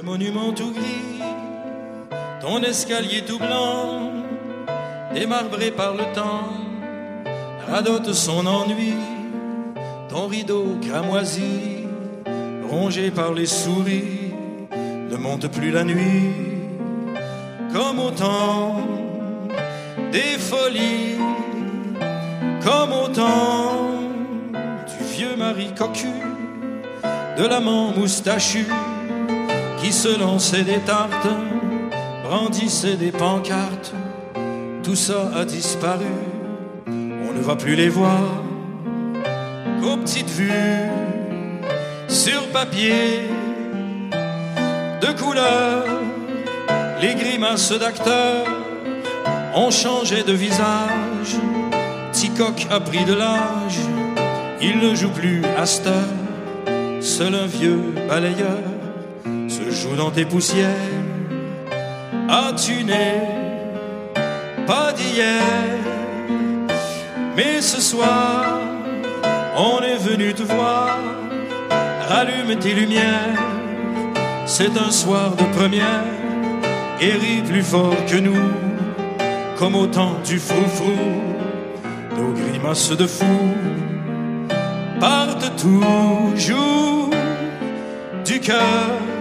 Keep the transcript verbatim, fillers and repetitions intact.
monument tout gris, ton escalier tout blanc, démarbré par le temps, radote son ennui, ton rideau cramoisi, rongé par les souris, ne monte plus la nuit, comme au temps des folies, comme au temps du vieux mari cocu, de l'amant moustachu, qui se lançait des tartes, brandissait des pancartes. Tout ça a disparu, on ne va plus les voir qu'aux petites vues, sur papier, de couleur. Les grimaces d'acteurs ont changé de visage. Ticoc a pris de l'âge, il ne joue plus à cette heure. Seul un vieux balayeur se joue dans tes poussières. As-tu né, pas d'hier, mais ce soir, on est venu te voir. Rallume tes lumières, c'est un soir de première, et ris plus fort que nous, comme au temps du froufrou. Nos grimaces de fous partent toujours du cœur.